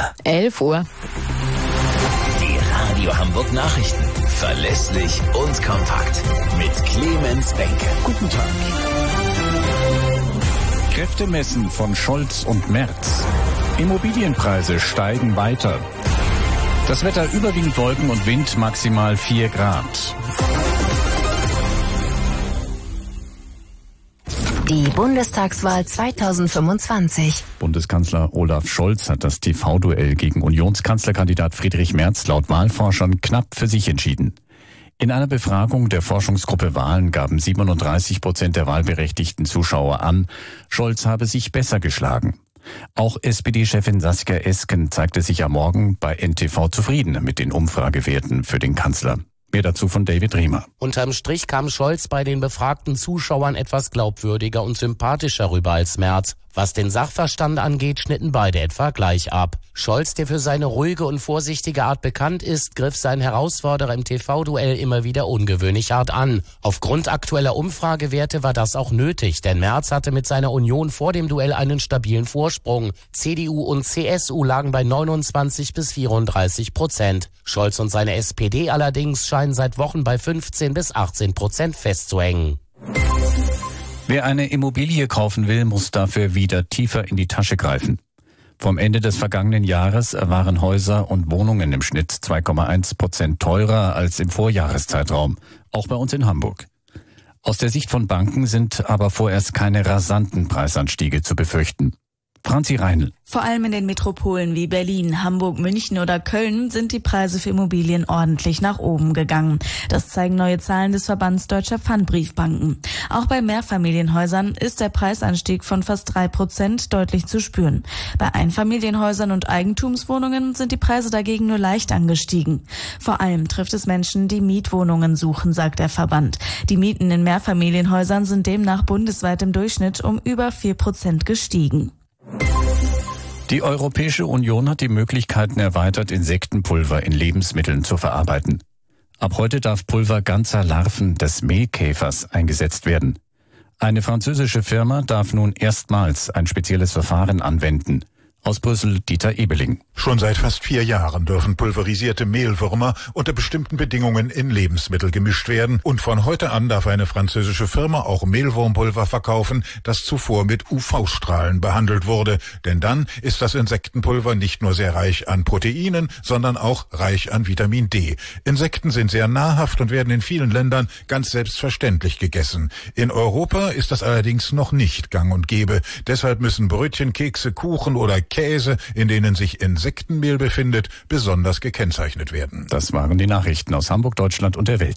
11 Uhr. Die Radio Hamburg Nachrichten. Verlässlich und kompakt. Mit Clemens Benke. Guten Tag. Kräftemessen von Scholz und Merz. Immobilienpreise steigen weiter. Das Wetter überwiegend Wolken und Wind, maximal 4 Grad. Die Bundestagswahl 2025. Bundeskanzler Olaf Scholz hat das TV-Duell gegen Unionskanzlerkandidat Friedrich Merz laut Wahlforschern knapp für sich entschieden. In einer Befragung der Forschungsgruppe Wahlen gaben 37% der wahlberechtigten Zuschauer an, Scholz habe sich besser geschlagen. Auch SPD-Chefin Saskia Esken zeigte sich am Morgen bei NTV zufrieden mit den Umfragewerten für den Kanzler. Mehr dazu von David Riemer. Unterm Strich kam Scholz bei den befragten Zuschauern etwas glaubwürdiger und sympathischer rüber als Merz. Was den Sachverstand angeht, schnitten beide etwa gleich ab. Scholz, der für seine ruhige und vorsichtige Art bekannt ist, griff seinen Herausforderer im TV-Duell immer wieder ungewöhnlich hart an. Aufgrund aktueller Umfragewerte war das auch nötig, denn Merz hatte mit seiner Union vor dem Duell einen stabilen Vorsprung. CDU und CSU lagen bei 29-34%. Scholz und seine SPD allerdings scheinen seit Wochen bei 15-18% festzuhängen. Wer eine Immobilie kaufen will, muss dafür wieder tiefer in die Tasche greifen. Vom Ende des vergangenen Jahres waren Häuser und Wohnungen im Schnitt 2,1% teurer als im Vorjahreszeitraum, auch bei uns in Hamburg. Aus der Sicht von Banken sind aber vorerst keine rasanten Preisanstiege zu befürchten. Franzi Reinl. Vor allem in den Metropolen wie Berlin, Hamburg, München oder Köln sind die Preise für Immobilien ordentlich nach oben gegangen. Das zeigen neue Zahlen des Verbands Deutscher Pfandbriefbanken. Auch bei Mehrfamilienhäusern ist der Preisanstieg von fast 3% deutlich zu spüren. Bei Einfamilienhäusern und Eigentumswohnungen sind die Preise dagegen nur leicht angestiegen. Vor allem trifft es Menschen, die Mietwohnungen suchen, sagt der Verband. Die Mieten in Mehrfamilienhäusern sind demnach bundesweit im Durchschnitt um über 4% gestiegen. Die Europäische Union hat die Möglichkeiten erweitert, Insektenpulver in Lebensmitteln zu verarbeiten. Ab heute darf Pulver ganzer Larven des Mehlkäfers eingesetzt werden. Eine französische Firma darf nun erstmals ein spezielles Verfahren anwenden. Aus Brüssel Dieter Ebeling. Schon seit fast 4 Jahren dürfen pulverisierte Mehlwürmer unter bestimmten Bedingungen in Lebensmittel gemischt werden. Und von heute an darf eine französische Firma auch Mehlwurmpulver verkaufen, das zuvor mit UV-Strahlen behandelt wurde. Denn dann ist das Insektenpulver nicht nur sehr reich an Proteinen, sondern auch reich an Vitamin D. Insekten sind sehr nahrhaft und werden in vielen Ländern ganz selbstverständlich gegessen. In Europa ist das allerdings noch nicht gang und gäbe. Deshalb müssen Brötchen, Kekse, Kuchen oder Käse, in denen sich Insektenmehl befindet, besonders gekennzeichnet werden. Das waren die Nachrichten aus Hamburg, Deutschland und der Welt.